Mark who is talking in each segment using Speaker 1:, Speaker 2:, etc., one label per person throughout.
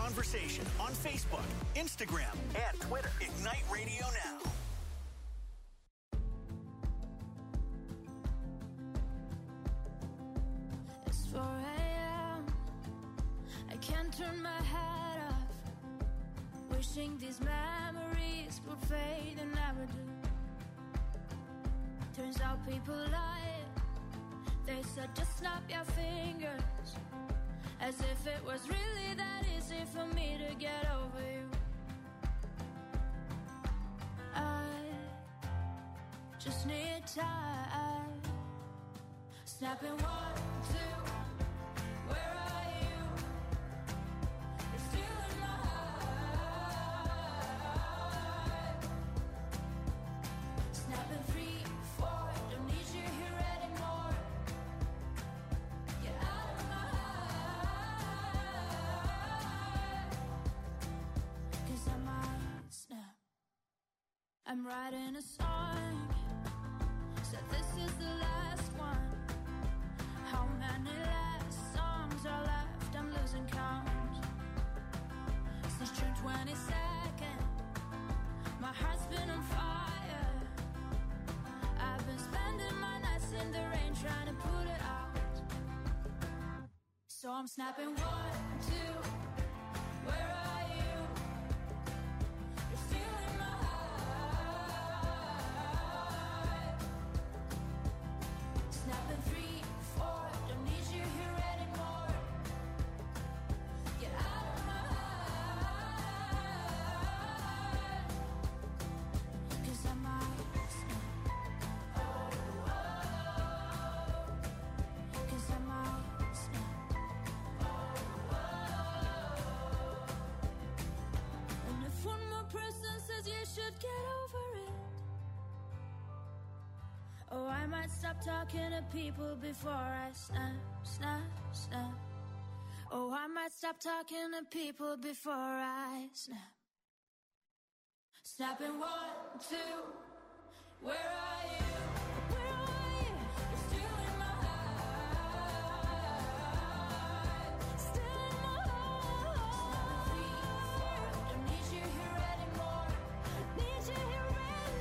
Speaker 1: conversation on Facebook, Instagram, and Twitter. Ignite Radio Now.
Speaker 2: It's 4 a.m. I can't turn my head off. Wishing these memories would fade and never do. Turns out people lie. They said just snap your fingers, as if it was really that easy for me to get over you. I just need time. Snapping 1, 2, where are you? You're still in my heart. Snapping 3, 4, don't need you here anymore. Get out of my heart. 'Cause I might snap. I'm writing a song. Said this is the last one. How many last songs are left? I'm losing count. Since June 22nd, my heart's been on fire. I've been spending my nights in the rain trying to put it out. So I'm snapping 1, 2, where are you? You're still in my heart. Snapping 3, 4, don't need you here anymore. Get out of my heart. 'Cause I might snap. 'Cause I might snap. And if one more person says you should get over it, oh, I might stop talking to people before I snap, snap, snap. Oh, I might stop talking to people before I snap. Snapping 1, 2, where are you? Where are you? You're still in my heart. Still in my heart. 3, 4, don't need you here anymore. Need you here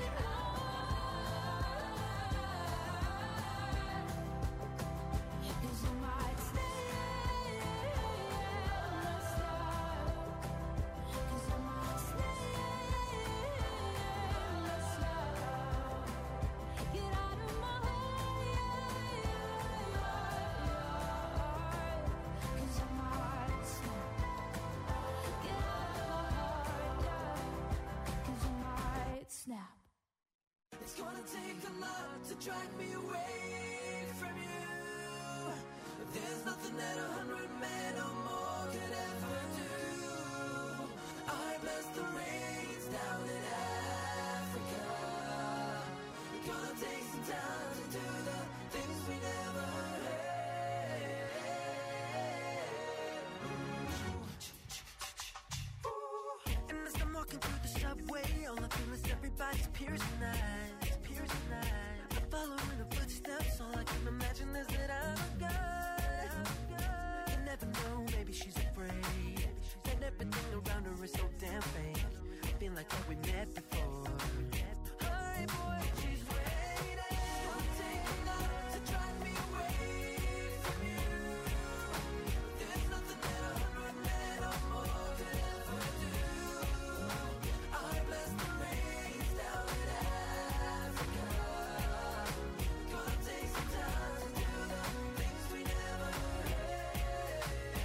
Speaker 2: anymore. 'Cause you might stay, let's stop. 'Cause I might stay, let's stop. Get out of my heart. 'Cause I might snap. Get out of my heart, yeah. 'Cause I might snap.
Speaker 3: It's gonna take a lot to drag me away from you. There's nothing that 100 men or more could ever do. I bless the rains down in Africa. It's gonna take some time to do the things we never had. And as I'm walking through the subway, all I feel is everybody's piercing eyes. Piercing eyes. I'm following the footsteps. All I can imagine is that I'm a guy. You never know, maybe she's afraid. And everything around her is so damn fake. I feel like that we met before. Hi, boy, she's waiting. It's gonna take a lot to drag me away from you. There's nothing that 100 men or more could ever do. I bless the rains down in Africa. Gonna take some time to do the things we never had.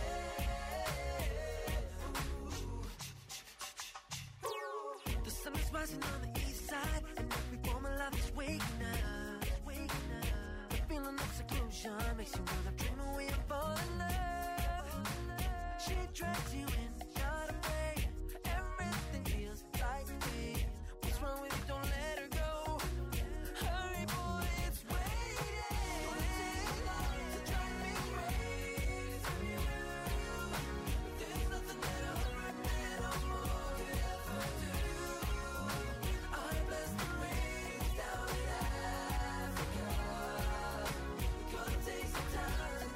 Speaker 3: The sun is rising on the east side, and every form of life is waking up. The feeling of seclusion makes you wanna dream away and fall in love. She drags you in, not afraid. Everything feels right to me. What's wrong with you? Don't let her go. Hurry, boy, it's waiting. To drag me away from you. There's nothing that 100 men or more could ever do. I bless the rains down in Africa. Gonna take some time to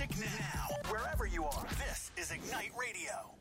Speaker 1: music now. Wherever you are, this is Ignite Radio.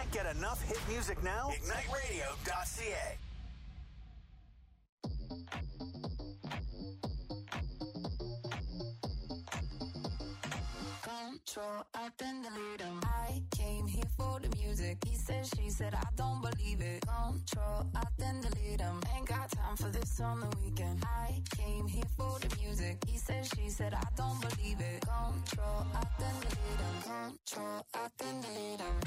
Speaker 1: Can't get enough hit music now? IgniteRadio.ca.
Speaker 2: Control, I then delete him. I came here for the music. He said, she said, I don't believe it. Control, I then delete him. Ain't got time for this on the weekend. I came here for the music. He said, she said, I don't believe it. Control, I then delete him. Control, I then delete him.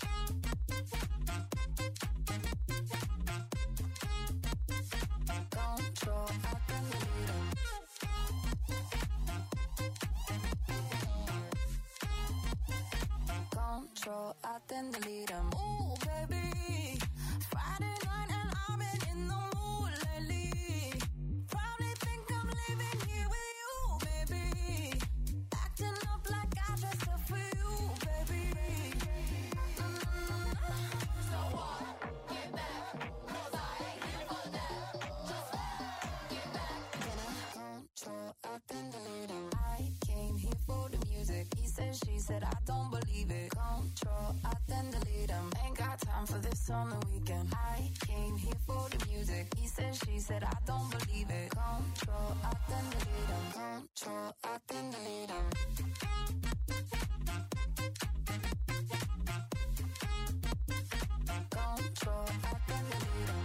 Speaker 2: Control, I then delete him. Control, I then delete him. Ooh, baby, Friday night and I've been in the mood lately. Probably think I'm living here with you, baby. Acting up like I dressed up for you, baby. So what? Get back, 'cause I ain't here for that. Just get back. Control, I then delete him. I came here for the music. He said, she said, I don't believe it. Control, I then delete him. Ain't got time for this on the weekend. I came here for the music. He said, she said, I don't believe it. Control, I then delete him. Control, I then delete him. Control, I then delete him.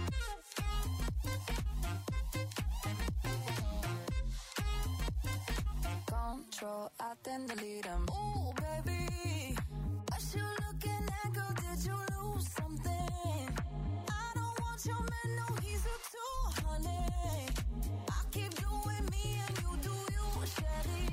Speaker 2: Control, I then delete him. Ooh, baby, what you looking at, girl? Did you lose something? I don't want your man, no, he's a tool, honey. I keep doing me and you do you, Shelly.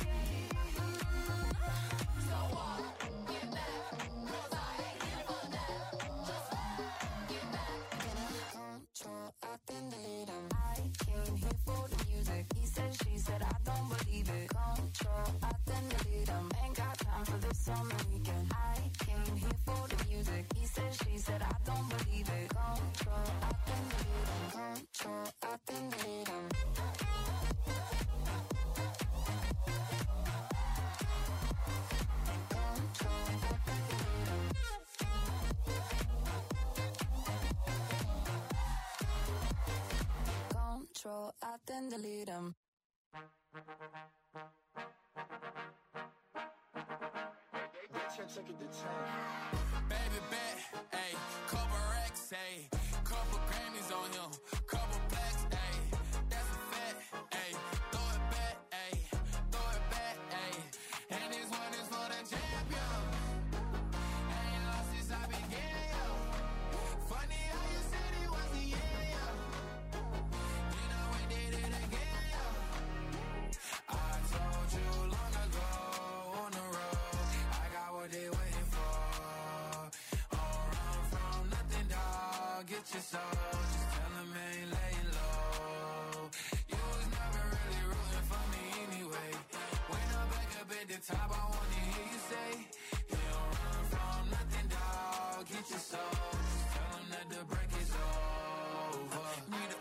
Speaker 2: So what? Get back, 'cause I ain't here for that. Just get back. Control, I then delete him. I came here for the music. He said, she said, I don't believe it. Control, I then delete him. Ain't got time for this on the weekend. I came here for the music. He said, she said, I don't believe it. Control, I then delete him. Control, I then delete him. Control, I then delete him. Control, I then delete him.
Speaker 4: Baby bet, ayy, couple racks, ayy, couple Grammys on him, couple blacks, ayy, that's a fact, ayy, throw it back, ayy, throw it back, ayy, and this one is for the champion. Ain't lost since I began, yo. Funny how you said it was the end, yo. You know we did it again, yo. I told you long ago on the road, I got what they waiting for. Get your soul, just tell them ain't laying low. You was never really rooting for me anyway. When I'm back up at the top, I wanna hear you say, you don't run from nothing, dog. Get your soul, just tell them that the break is over. Need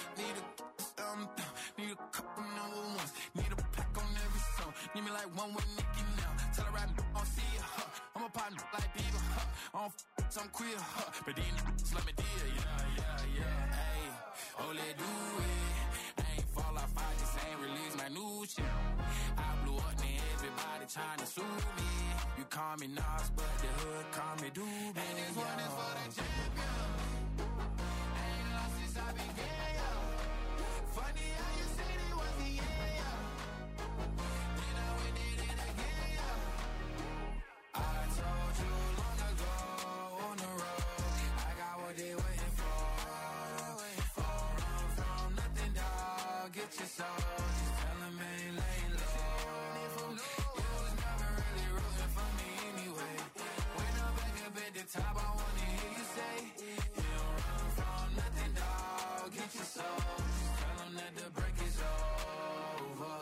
Speaker 4: a couple number ones. Need a pack on every song. Need me like one with Nicki now. Tell her I don't see ya, huh. I'm a partner like Bieber, huh. I don't I'm queer, huh. But then let me deal, yeah, ayy. Oh, let's do it. I ain't fall off, I just ain't release my new shit. I blew up, then everybody trying to sue me. You call me Nas, but the hood call me Doobie. And this one is for the champion. Ain't lost since I began, yo. Funny how you said it was the end, yo. You know we did it again, yo. I told you long ago on the road, I got what they waiting for. Run from nothing, dog. Get your soul, just tell them ain't laying low. You was never really rooting for me anyway. When I'm back up at the top, I wanna hear you say, you don't run from nothing, dog. Get your soul, just tell them that the break is over.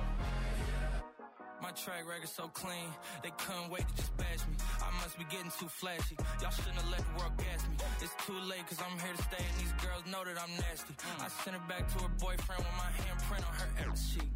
Speaker 5: My track record so clean, they couldn't wait to just bash me. I must be getting too flashy. Y'all shouldn't have let the world gas me. It's too late cause I'm here to stay and these girls know that I'm nasty. I sent her back to her boyfriend with my handprint on her every sheet.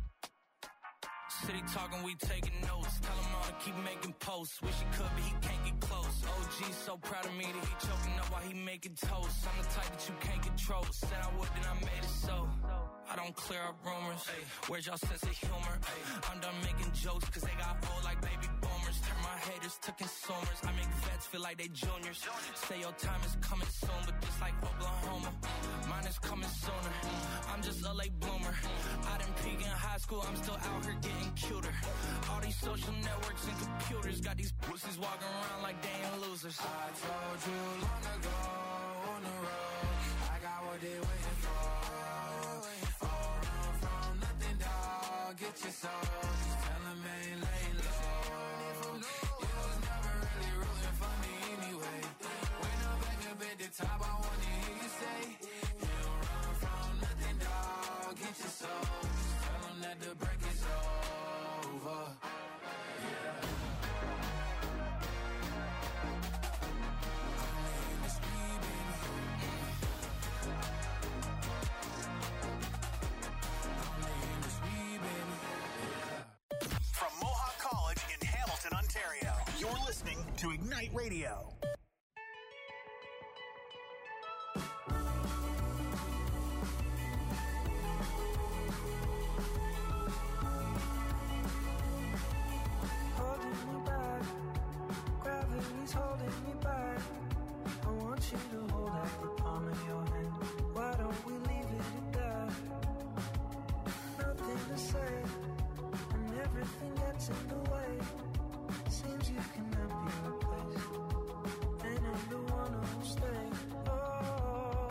Speaker 5: City talking, we taking notes. Tell him all to keep making posts. Wish he could, but he can't get close. OG G so proud of me that he choking up while he making toast. I'm the type that you can't control. Said I would, then I made it so. I don't clear up rumors. Ay, where's y'all sense of humor? Ay, I'm done making jokes cause they got old like baby boomers. Turn my haters to consumers. I make vets feel like they juniors. Say your time is coming soon, but just like Oklahoma, mine is coming sooner. I'm just a late bloomer. I didn't peak in high school, I'm still out here getting cuter. All these social networks and computers got these pussies walking around like they ain't losers.
Speaker 4: I told you long ago on the road, I got what they waiting for. Run from nothing, dog. Get your soul. Just tell them ain't laying low. You was never really rooting for me anyway. When I'm back up at the top, I wanna hear you say, you don't run from nothing, dog. Get your soul. Just tell them that the break is over.
Speaker 1: From Mohawk College in Hamilton, Ontario, you're listening to Ignite Radio.
Speaker 3: Holding me back, gravity's holding me back. I want you to hold out the palm of your hand. Why don't we leave it at that? Nothing to say, and everything gets in the way. Seems you cannot be replaced, and I'm the one who'll stay. Oh,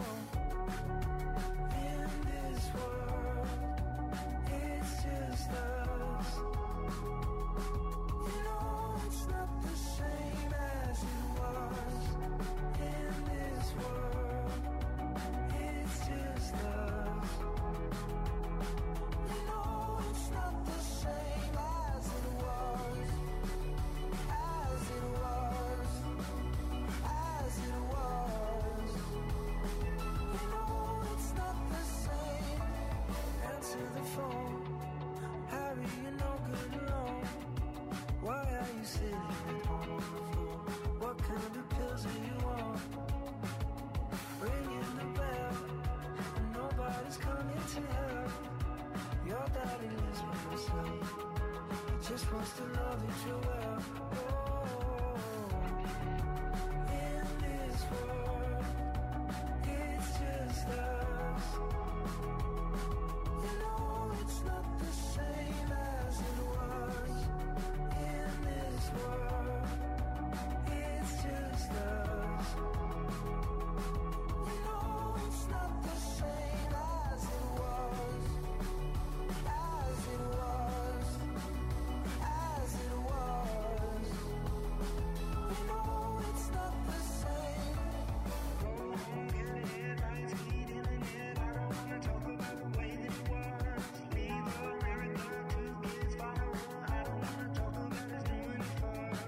Speaker 3: in this world, it's just us. You know it's not the same as it was. In this world, it's just us. You know it's not the same as it was. As it was. As it was. You know it's not the same. Answer the phone. Harry, you're no good alone. Why are you sitting at home on the floor? What kind of pills are you on? Ringing the bell, and nobody's coming to help. Your daddy lives by himself. He just wants to know that you're well. Oh, in this world, it's just us. You know it's not the same as it was. In this world, it's just us. You know it's not the same as it was. As it was. As it was. You know it's not the same. Get it, lights heat in the net. I don't wanna talk about the way that it was. Leave America, 2 kids following. I don't wanna talk about us doing it first.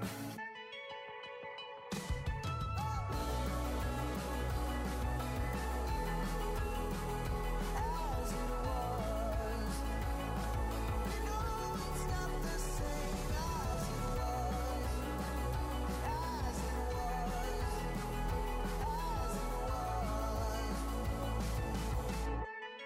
Speaker 3: As it was. You know it's not the same as it was. As it was. As it was.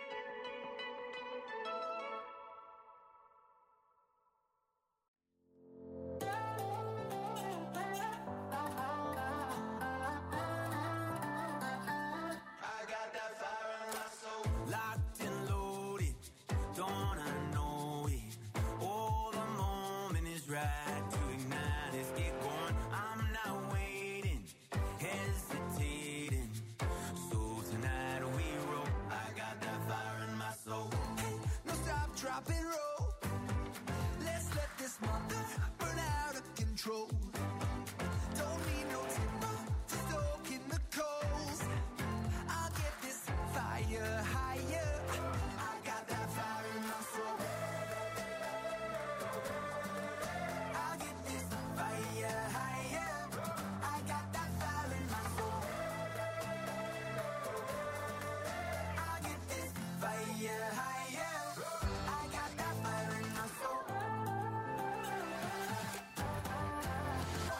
Speaker 4: I got that fire in my soul. Locked and loaded, don't I know it? Oh, the moment is right to ignite. Let's get going. I'm not waiting, hesitating. So tonight we roll. I got that fire in my soul. Hey, no stop, drop and roll. Let's let this mother burn out of control. Don't need no timber to soak in the coals. I'll get this fire higher. I got that fire in my soul. I'll get this fire higher. I got that fire in my soul. I'll get this fire higher. I got that fire in my soul.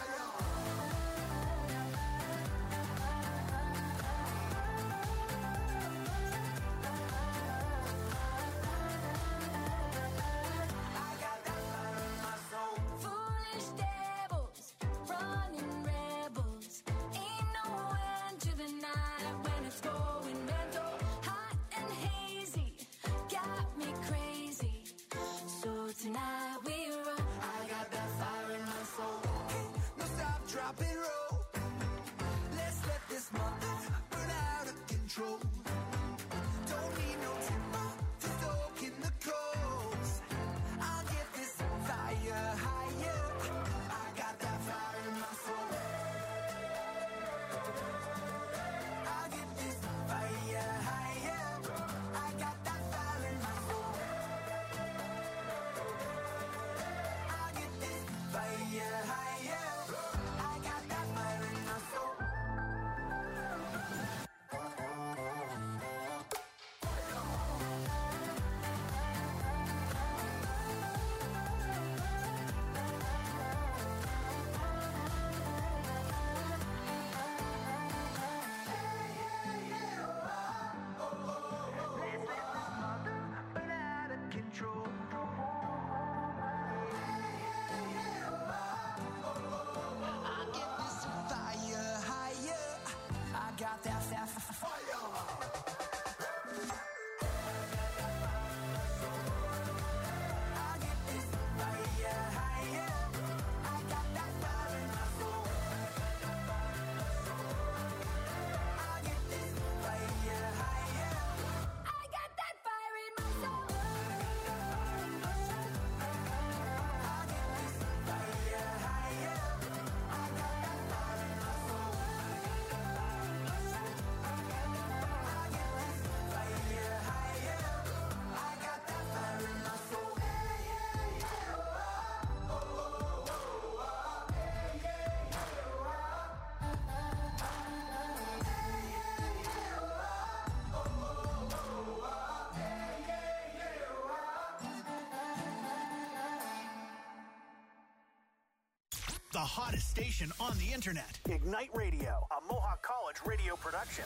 Speaker 1: the hottest station on the internet. Ignite Radio, a Mohawk College radio production.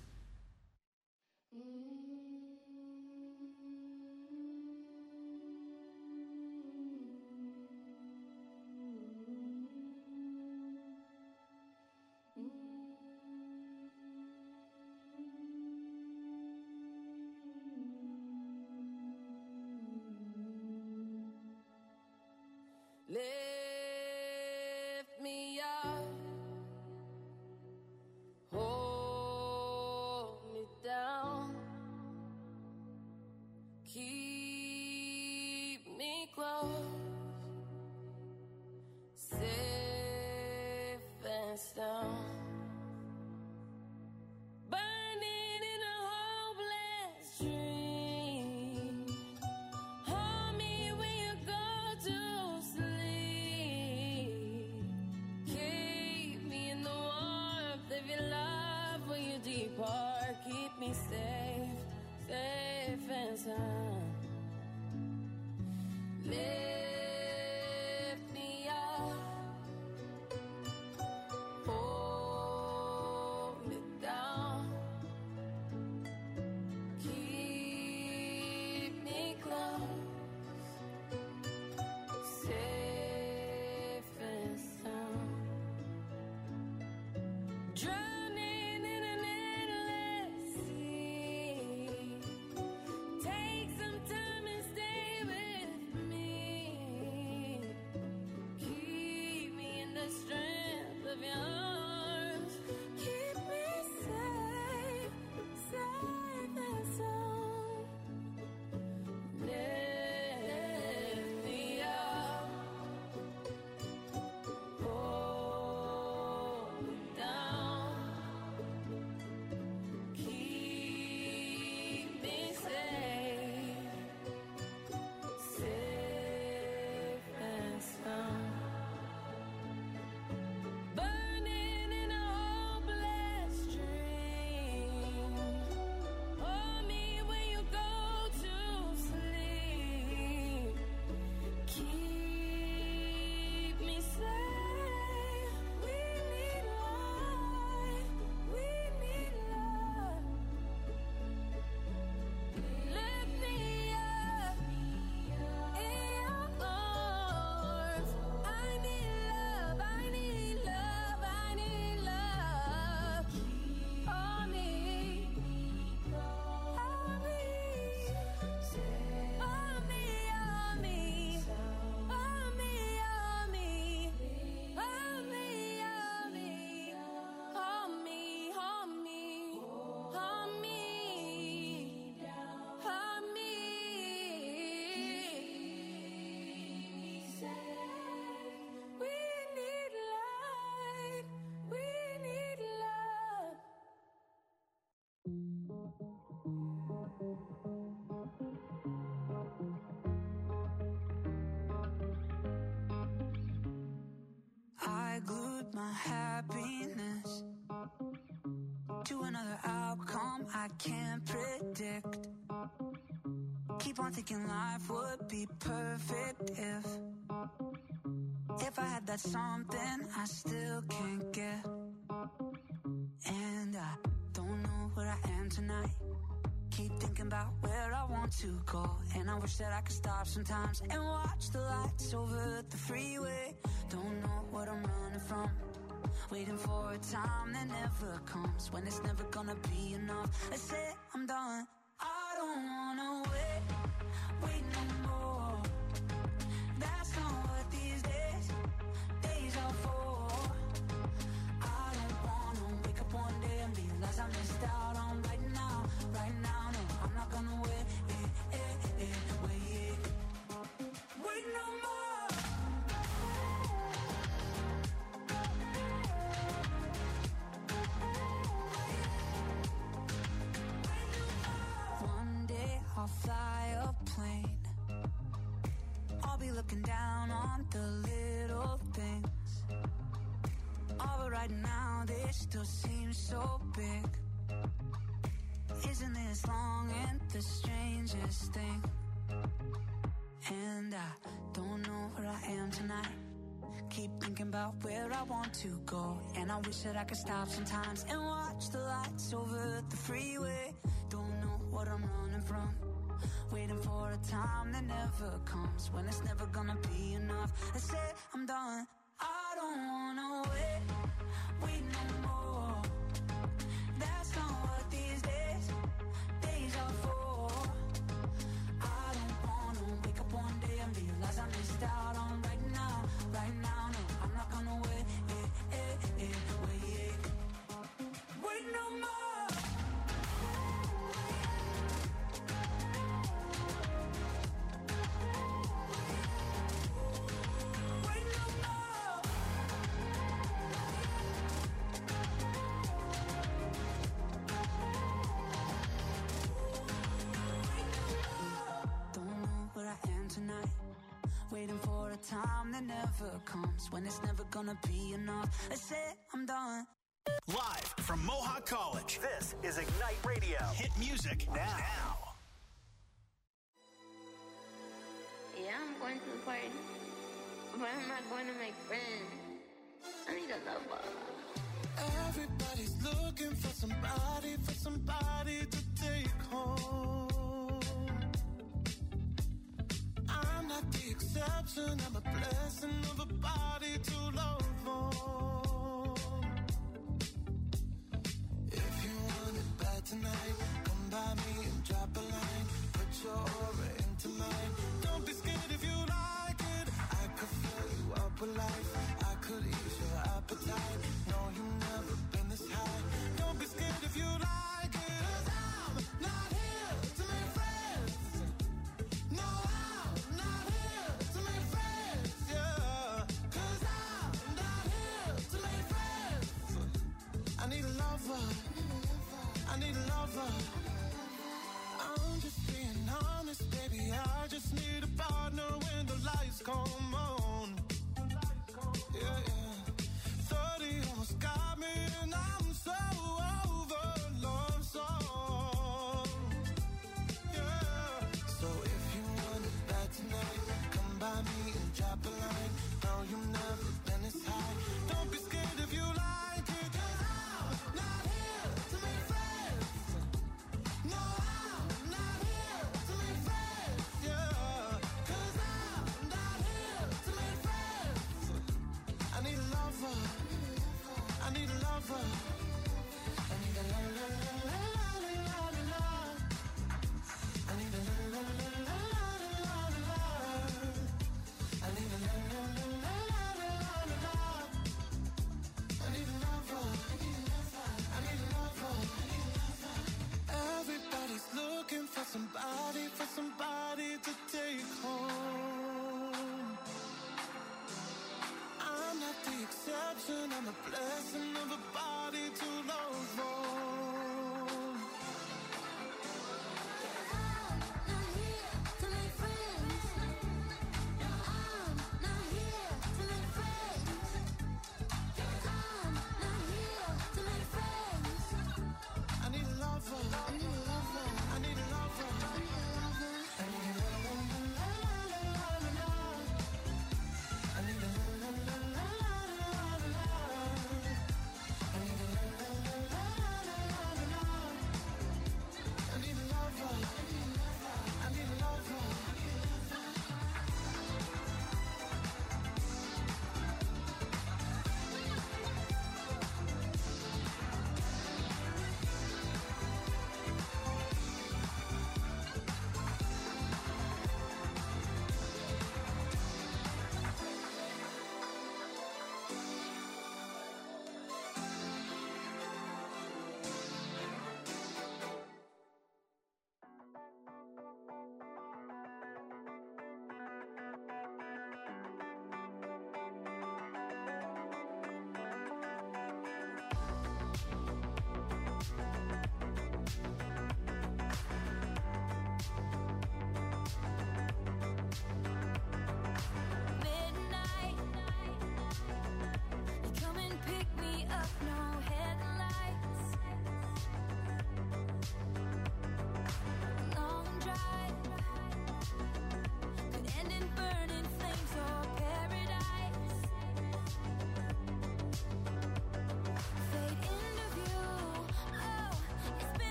Speaker 6: Lift me up, hold me down, keep me close, safe and sound. Burning in a hopeless dream. Hold me when you go to sleep. Keep me in the warmth of your love when you depart. Keep me safe, safe and sound. Lift me up, hold me down, keep me close, safe and sound. Drowning in an endless sea. Take some time and stay with me. Keep me in the strength of your arms. Keep me safe, safe and sound. Lift me up, hold me down, keep me safe, safe and sound. Burning in a hopeless dream. Hold me when you go to sleep. Keep me safe. We need light. We need love. Lift me up in your arms. I need love. I need love. I need love. Hold me. Hold me. Hold me. Hold me. Hold me. Hold me. Hold me. Hold me. Hold me. Hold me. Hold me. We need light. We need love.
Speaker 3: I glued my happiness to another outcome I can't predict. Keep on thinking life would be perfect if I had that something I still can't get. And I don't know where I am tonight. Keep thinking about where I want to go, and I wish that I could stop sometimes and watch the lights over the freeway. Don't know what I'm running from, waiting for a time that never comes, when it's never gonna be enough. I say I'm done. I don't wanna wait no more. That's not what these days are for. I don't wanna wake up one day and realize I missed out on right now. No, I'm not gonna wait no more. One day I'll fly a plane. I'll be looking down on the little things. Oh, but right now they still seem so big. Isn't this long and the strangest thing? And I don't know where I am tonight. Keep thinking about where I want to go. And I wish that I could stop sometimes and watch the lights over the freeway. Don't know what I'm running from. Waiting for a time that never comes, when it's never gonna be enough. I say I'm done. I don't wanna wait no more. That's not what these days are for. I don't wanna wake up one day and realize I missed out on right now. No, I'm not gonna wait no more. Wait no more. Don't know where I am tonight. Waiting for a time that never comes, when it's never gonna be enough. I said I'm done.
Speaker 1: Live from Mohawk College, this is Ignite Radio. Hit music now.
Speaker 6: Yeah, I'm going to the party, but I'm not going to make friends. I need a lover.
Speaker 4: Everybody's looking for somebody to take home. I'm not the exception, I'm a blessing of a body to love on. If you want it bad tonight, come by me and drop a line. Put your aura into mine. Don't be scared if you like it. I could fill you up with life. I could ease your appetite. No, you've never been this high. Don't be scared if you like it. 'Cause I'm not here to make friends. No, I'm not here to make friends. Yeah, 'cause I'm not here to make friends. I need a lover. I need a lover. I'm just being honest, baby. I just need a partner when the lights come on. Yeah, yeah. 30 almost got me, and I'm so over love song. Yeah. So if you want it bad tonight, come by me and drop a line. No, you've never been this high. Don't be scared if you like it, 'cause I'm not here to make friends. No, I'm not here to make friends. Yeah, 'cause I'm not here to make friends. I need a lover. I need a lover. I need a la la la la la la la la. I need a la la la la la la la. I need a la la la la la la la. I need a lover. I need a lover. Everybody's looking for somebody to take home. I'm not the exception, I'm a blessing of a body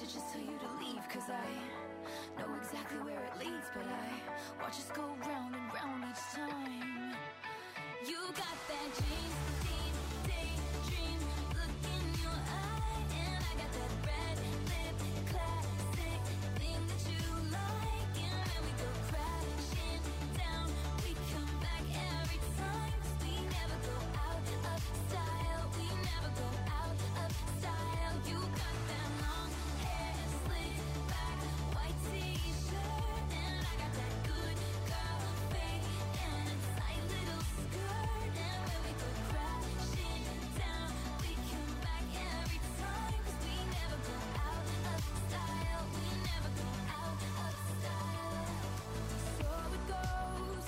Speaker 2: should just tell you to leave, cause I know exactly where it leads, but I watch us go round and round each time. You got that dream, daydream look in your eye, and I got that red lip classic thing that you like, and when we go crashing down, we come back every time, 'cause we never go out of style, we never go out of style. You got that long hair slicked back, white t-shirt, and I got that good girl fade and a tight little skirt, and when we go crashing down, we come back every time, 'cause we never go out of style, we never go out of style. So it goes,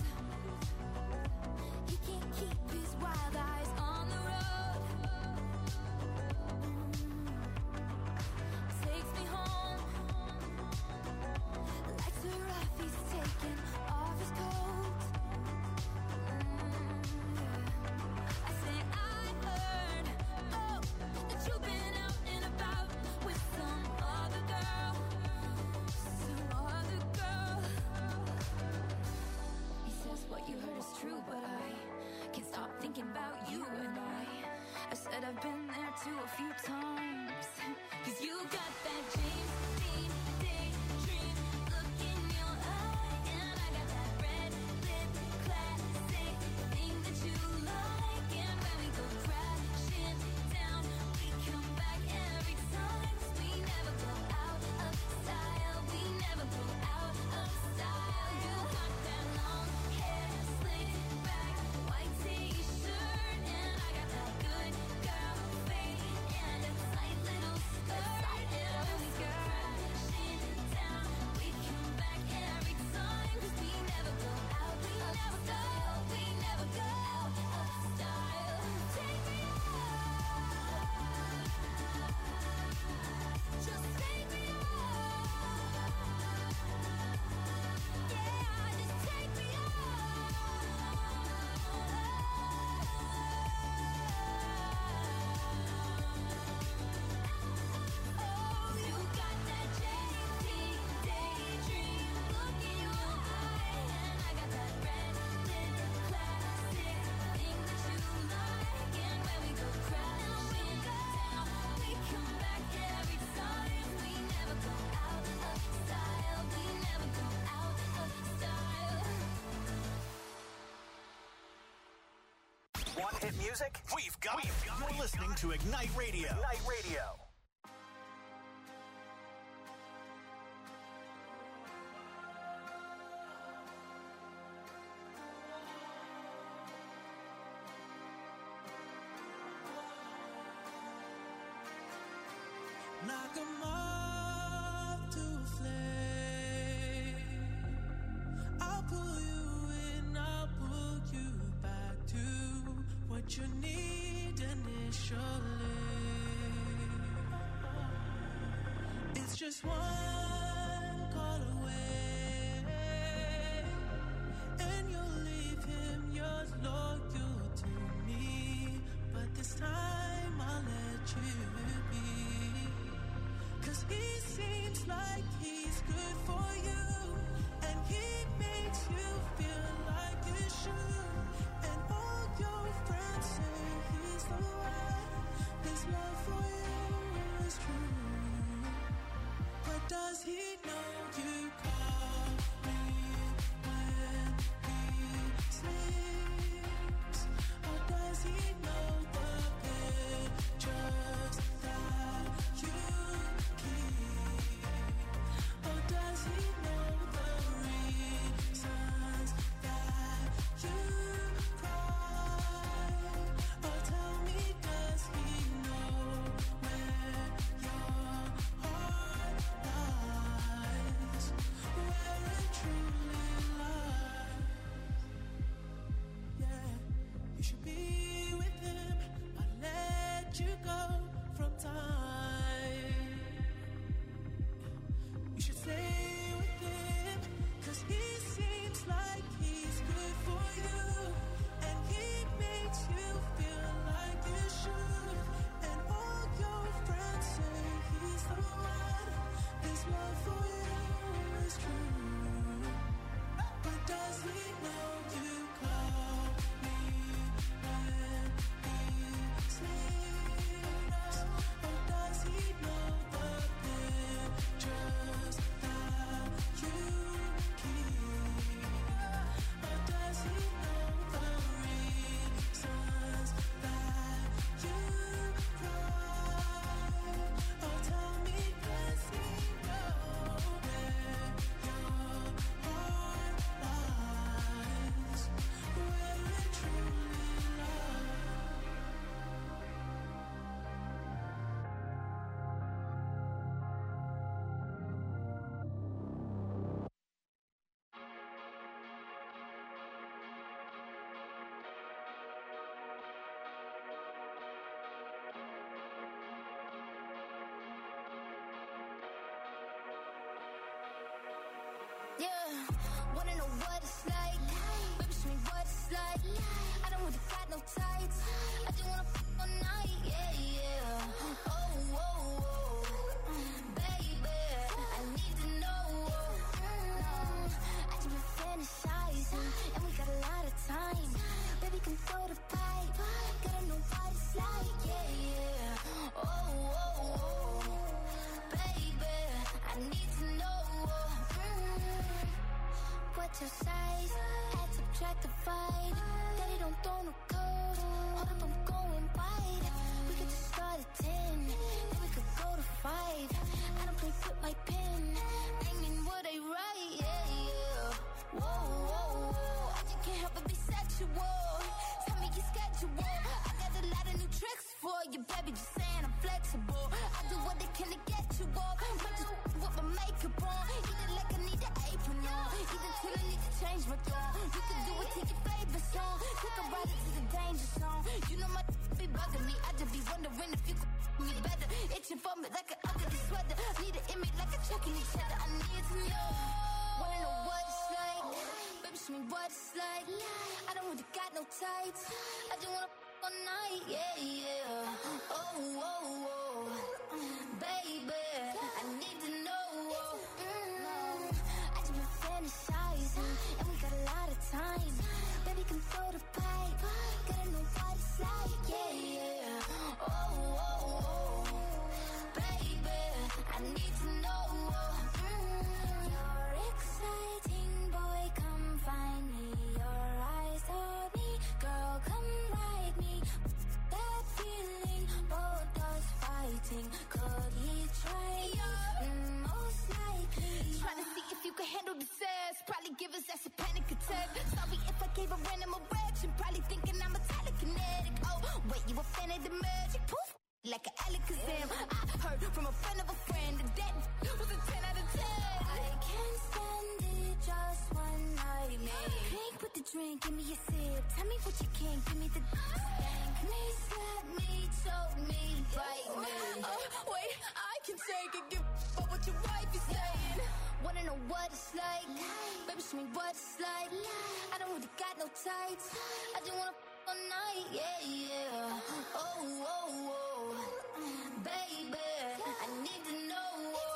Speaker 2: he can't keep his wild eyes on the road. Takes me home, lights are off, he's taking off his coat. I say I heard, oh, that you've been out and about with some other girl, some other girl. He says what you heard is true, but I can't stop thinking about you, and I said I've been there too a few times, 'cause you got that dream, daydream look in your eye, and I got that red lip classic thing that you like, and when we go crashing down, we come back every time, 'cause we never go out of style, we never go out of style. You got that long hair slicked back, white t-shirt, and I got that good girl fade and a tight little skirt, and when we go crashing down, we come back every time, 'cause we never go out of style, we never go out of style. Take me out, just take me out, yeah, just take me out. Oh, you got that daydream look in your eye, and I got that red lip classic thing that you like, and when we go crashing down, we come back every time, we never go out of style, we never go out of style.
Speaker 1: Want hit music? We've got it. You're listening to Ignite Radio. Ignite Radio.
Speaker 3: Knock 'em off to a flame. I'll pull you in, I'll pull you back to what you need initially. It's just one call away, and you'll leave him yours loyal to me, but this time I'll let you be. 'Cause he seems like he's good for you, and he makes you feel like you should, and all your friends say he's the one. His love for you is true, but does he know you call me when he sleeps, or does he know the pictures that you keep, or does he know the reasons that you cry, or tell me, does he know when
Speaker 2: Yeah, wanna know what it's like? Baby, show me what it's like. I don't really got no tights. I just wanna fuck all night. Yeah, yeah. Oh, oh, oh. Baby, I need to know. I just been fantasizing, and we got a lot of time. Baby, come throw the pipe. Gotta know what it's like. Yeah, yeah. Oh, oh, oh. Baby, I need to know. What's your size? Add, subtract, divide. Daddy don't throw no code. Hold up, I'm going wide. We could just start at 10, then we could go to 5. I don't play with my pen. Aiming what I write, yeah, yeah. Whoa, whoa, whoa. I just can't help but be sexual. Tell me your schedule. I got a lot of new tricks for you, baby. Just saying I'm flexible. I do what I can to get you off. Might just with my makeup on. Either like I need an apron on. Either till I need to change my tone. You can do it to your favorite song. Take a ride into the danger zone. You know my be bugging me. I just be wondering if you could me better. Itching for me like an ugly sweater. Need an image like a chucking each other. I need to know. Wanna know what it's like? Baby, show me what it's like. I don't really got no tights. I just wanna all night. Yeah, yeah. Oh, oh, oh. Baby, I need to know. I just been fantasizing, and we got a lot of time. Baby, come throw the pipe. Gotta know what it's like. Yeah, yeah. Oh, oh, oh. Baby, I need to know. You're exciting, boy, come find me. Your eyes told me, girl, come ride me. That feeling, both us fighting. Could he try you? Most likely. Trying to see if you can handle the sass. Probably give us that's a panic attack. Sorry if I gave a random erection. Probably thinking I'm a telekinetic. Oh, wait, you a fan of the magic? Poof, like an Alakazam. I heard from a friend of a friend that was a 10 out of 10. I can't stand it, just one night. Drink with the drink, give me a sip. Tell me what you can, give me the spank me, slap me, choke me, bite me. Wait, I can take it, give up what your wife is saying. Wanna know what it's like? Baby, show me what it's like. I don't really got no tights. I just wanna all night, yeah, yeah. Oh, oh, oh. Baby, I need to know.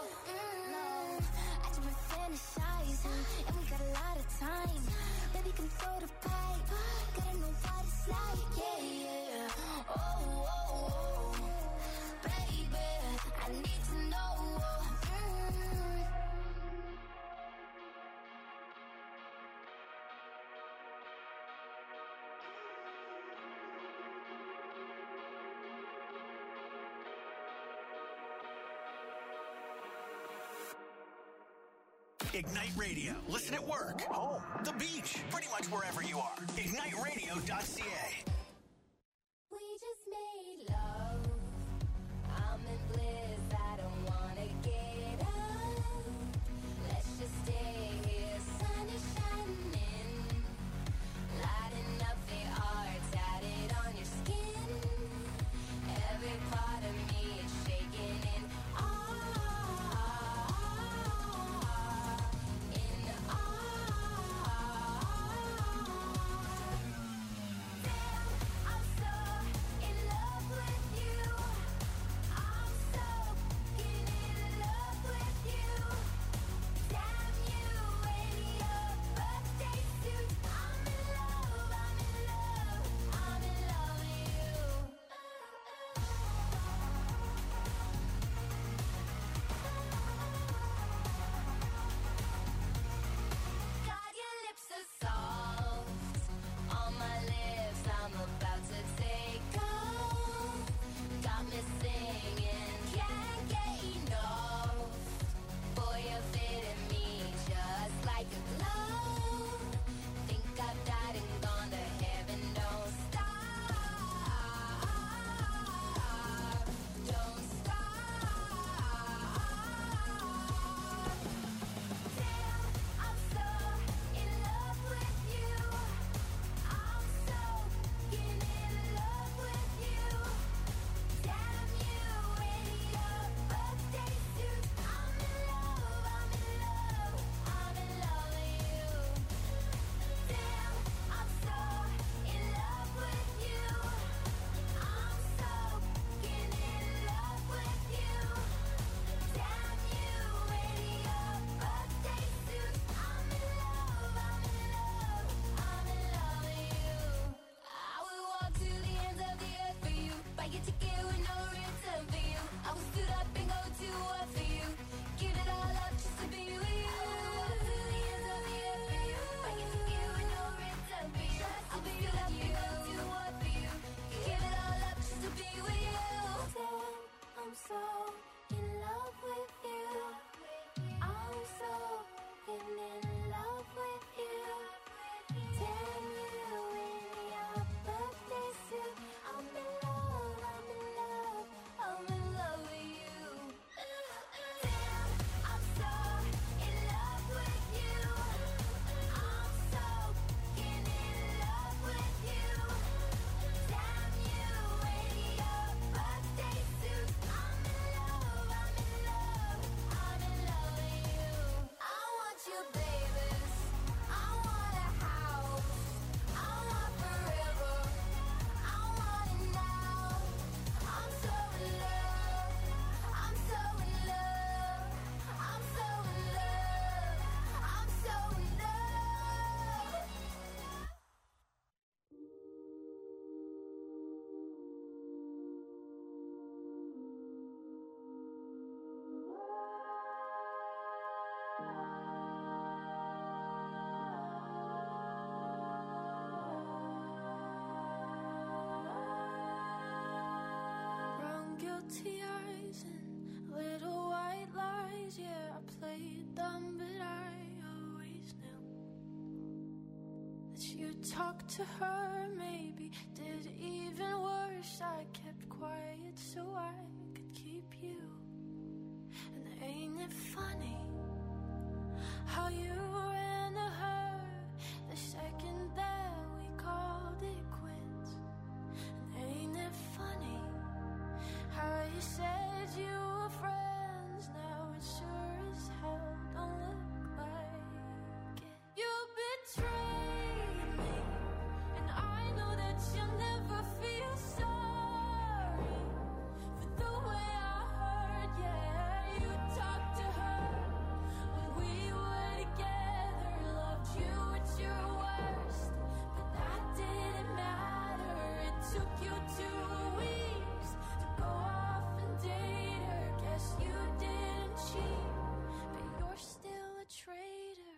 Speaker 2: I just been fantasizing, and we got a lot of time. Baby, come throw the pipe. Gotta know what it's like, yeah, yeah. Oh, oh, oh. Baby, I need to know.
Speaker 1: Ignite Radio. Listen at work, home, the beach, pretty much wherever you are. IgniteRadio.ca.
Speaker 2: We just made love. I'm in bliss. I don't wanna get up. Let's just stay here. Sun is shining, lighting up the art tatted on your skin. Every part of me is shaking in awe. In awe. in love with you. I'm so in love with you. Damn you in your birthday suit. I'm in love, I'm in love, I'm in love with you. Damn, I'm so in love with you. I'm so in love with you. Damn you in your birthday suit. I'm in love, I'm in love, I'm in love with you. I want you, babies. I want a house. I want forever. I want it now. I'm so in love. I'm so in love. I'm so in love. I'm so in love. Brown guilty eyes and little white lies. Yeah, I played dumb, but I always knew that you'd talk to her. Maybe did even worse. I kept quiet so I could keep you. And ain't it funny how you ran to her the second that we called it quits? And ain't it funny how you said you were friends? Now it sure as hell don't look like it. You betrayed me, and I know that you'll never feel sorry for the way I hurt. Yeah, you talked to her when we were together, loved you at your worst, but that didn't matter. It took you 2 weeks to go off and date her. Guess you didn't cheat, but you're still a traitor.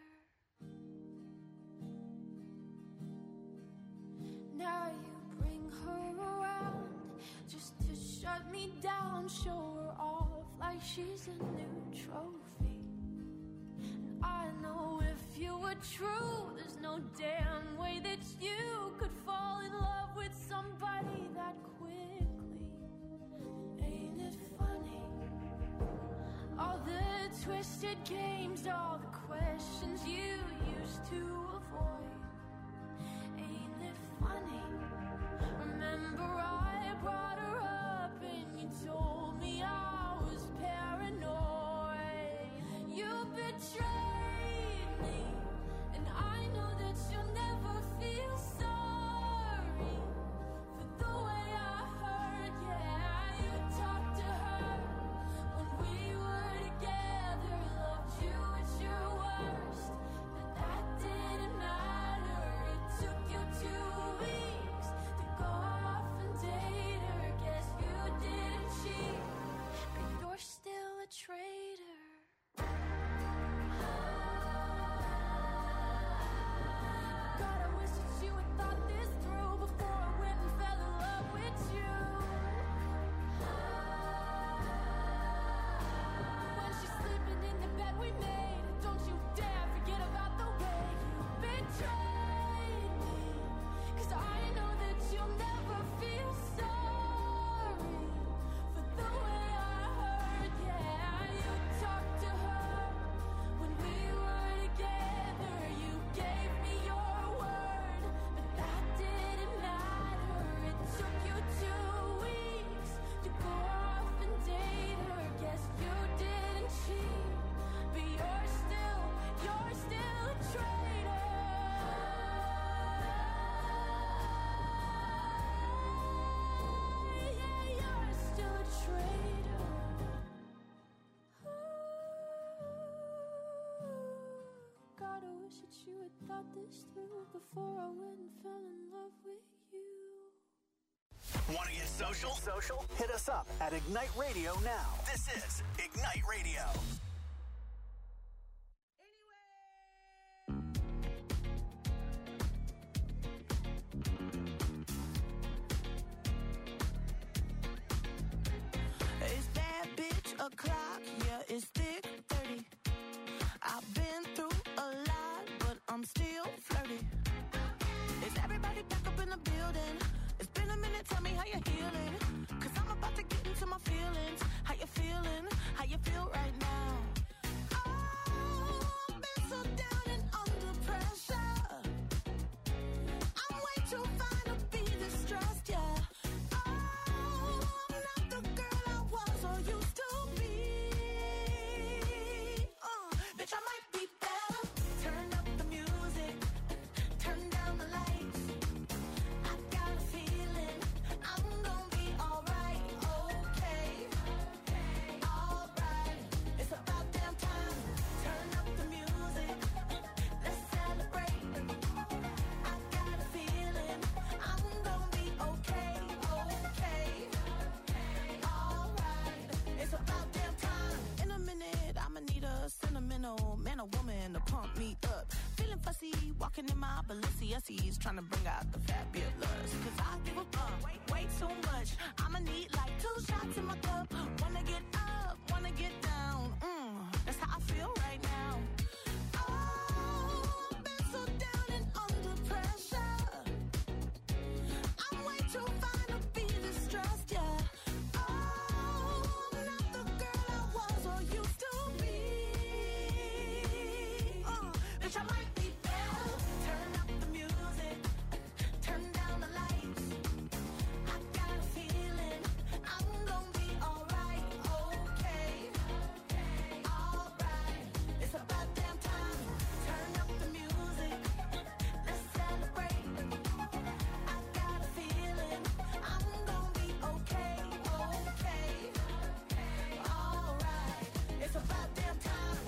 Speaker 2: Now you bring her around just to shut me down, show her off like she's a new trophy. And I know if you were true, there's no damn way that you could fall in love with somebody that quickly. Ain't it funny? All the twisted games, all the questions you used to avoid. Ain't it funny? Remember I brought her up and you told me I was paranoid. You betrayed me, and I know that you'll never feel sorry for the way I hurt. Yeah, you talked to her when we were together, loved you at your worst, but that didn't matter. It took you 2 weeks to go off and date her. Guess you didn't cheat, but you're still a traitor. God, I wish that you had thought this through before I went and fell in love with you. When she's sleeping in the bed we made, don't you dare forget about the way you betrayed me. 'Cause I know that you'll never feel sorry for the way I hurt. Yeah, you talked to her when we were together. You gave me your word, but that didn't matter. It took you 2 weeks to go off and date her. Guess you didn't cheat, but you're still a traitor. Yeah, you're still a traitor. God, I wish that you had thought this through before I went and fell in love with you.
Speaker 1: Want to get social? Hit us up at Ignite Radio now. This is Ignite Radio.
Speaker 3: It's bad bitch
Speaker 7: my Balenciennes trying to bring out the fabulous. Cause I give a fuck, way too much. I'ma need like 2 shots in my cup. Wanna get up, wanna get down. That's how I feel right now. Oh, I've been so down and under pressure. I'm way too fine to be distressed, yeah. Oh, I'm not the girl I was or used to be. Bitch, I might be better. Turn up the music, turn down the lights. I got a feeling I'm gonna be alright, okay, alright. It's about damn time. Turn up the music, let's celebrate. I got a feeling I'm gonna be okay, alright. It's about damn time.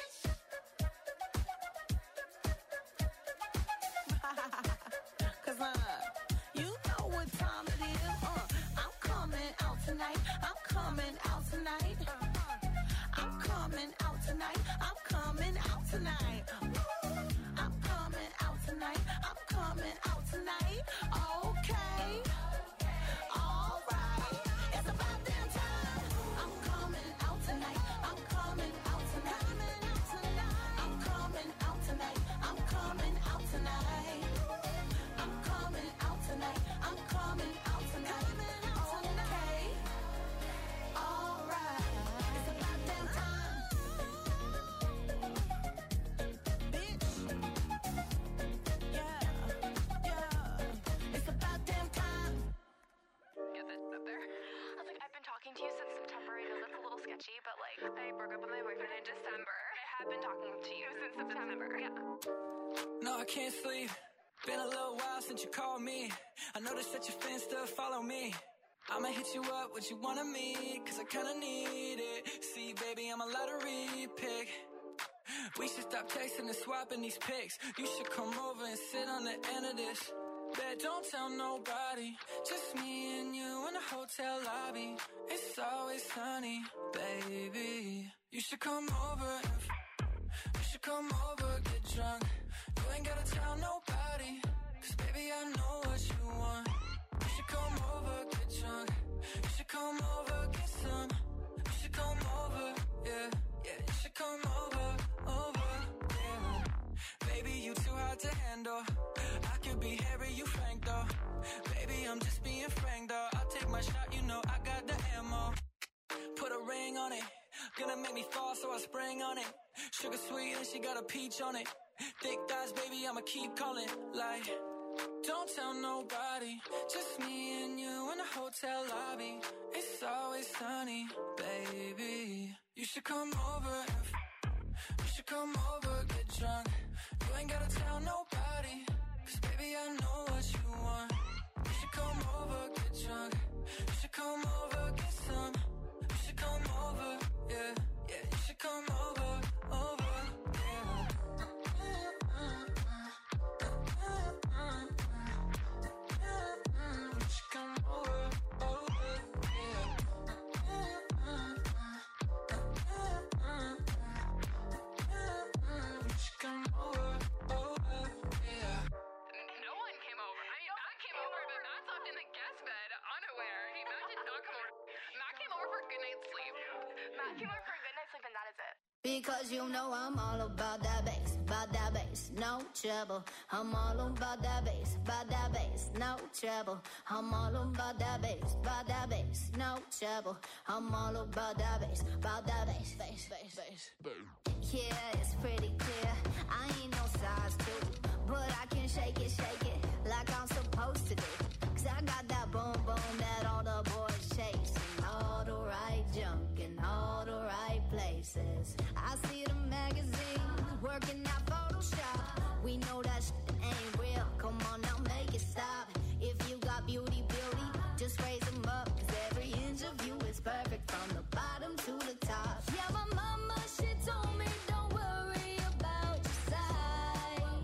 Speaker 7: Cause you know what time it is. I'm coming out tonight. I'm coming out tonight. I'm coming out tonight. I'm coming out tonight. I'm coming out tonight. I'm coming out tonight. Okay. Alright. It's about damn time. I'm coming out tonight. I'm coming out tonight. I'm coming out tonight. I'm coming out tonight. I'm coming out tonight. I'm coming out tonight. Okay. Alright. It's about damn time. Bitch. Yeah. It's about damn time.
Speaker 8: Get this up there. I was like, I've been talking to you since September. I know that's a little sketchy, but like, I broke up with my boyfriend in December. I have been talking to you since September. Yeah.
Speaker 5: No, I can't sleep. Been a little while since you called me. I noticed that your fans still follow me. I'ma hit you up, what you want of me, cause I kinda need it. See, baby, I'm a lottery pick. We should stop texting and swapping these pics. You should come over and sit on the end of this. Bet don't tell nobody, just me and you in the hotel lobby. It's always sunny, baby. You should come over, you should come over, get drunk. You ain't gotta tell nobody, cause baby I know what you want. You should come over, get drunk. You should come over, get some. You should come over, yeah, yeah. You should come over, yeah. Baby, you too hard to handle. I could be Harry, you Frank though. Baby, I'm just being frank though. I'll take my shot, you know I got the ammo. Put a ring on it, gonna make me fall so I spring on it. Sugar sweet and she got a peach on it. Thick thighs, baby, I'ma keep calling. Like, don't tell nobody, just me and you in the hotel lobby. It's always sunny, baby. You should come over, you should come over, get drunk. You ain't gotta tell nobody, cause baby I know what you want. You should come over, get drunk. You should come over, get some. You should come over, yeah, yeah. You should come over, yeah. You should come over, yeah. You should come over, yeah.
Speaker 8: No one came over. I mean, Matt came over, but Matt slept in the guest bed, unaware. Matt did not come over. Matt came over for a good night's sleep. Matt came over for a good night's sleep, and that is it.
Speaker 2: Because you know I'm all about that bass, no trouble. I'm all about that bass, no trouble. I'm all about that bass, no trouble. I'm all about that bass, bass. Yeah, it's pretty clear. I ain't no size 2, but I can shake it like I'm supposed to do. Cause I got that boom boom that all the boys chase. All the right junk in all the right places. I see the magazines working out Photoshop. We know that shit ain't real. Come on now, make it stop. If you got beauty, just raise them up. Cause every inch of you is perfect from the bottom to the top. Yeah, my mama, she told me don't worry about your size.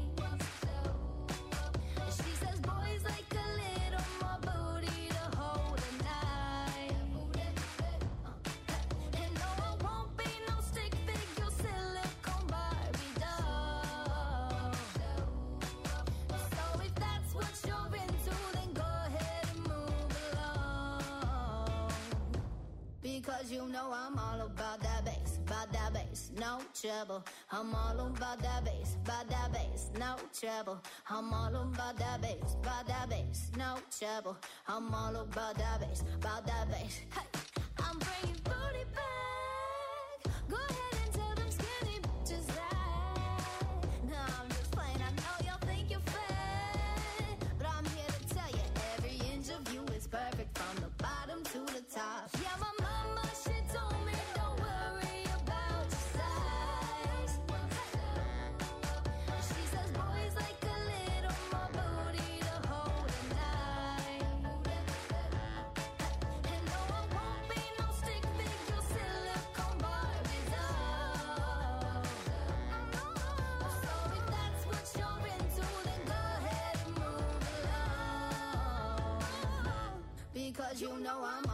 Speaker 2: She says boys like a little more booty to hold a knife. And no, I won't be no stick figure silicone Barbie doll. Because you know I'm all about that bass, no trouble. I'm all about that bass, no trouble. I'm all about that bass, no trouble. I'm all about that bass, Hey, I'm bringing booty back. Go ahead and tell them skinny bitches that. No, I'm just playing. I know y'all think you're fat, but I'm here to tell you every inch of you is perfect from the bottom to the top. Yeah, my mama, she told me don't worry about your size. She says boys like a little more booty to hold at night. And no, I won't be no stick figure silicone Barbies. So if that's what you're into, then go ahead and move along. Because you know I'm